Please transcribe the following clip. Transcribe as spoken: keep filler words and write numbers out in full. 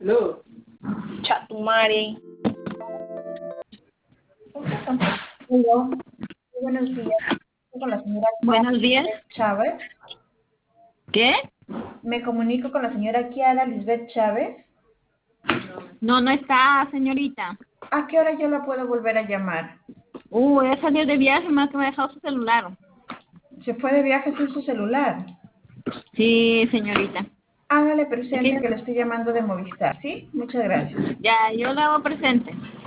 Hello. Chatumare. Hola, buenos días. Con la señora Buenos días. Chávez. ¿Qué? Me comunico con la señora Kiara Lisbeth Chávez. No, no está, señorita. ¿A qué hora yo la puedo volver a llamar? Uh, he salido de viaje, más que me ha dejado su celular. Se fue de viaje sin su celular. Sí, señorita. Hágale presente Es que que- le estoy llamando de Movistar, ¿sí? Muchas gracias. Ya, yo la hago presente.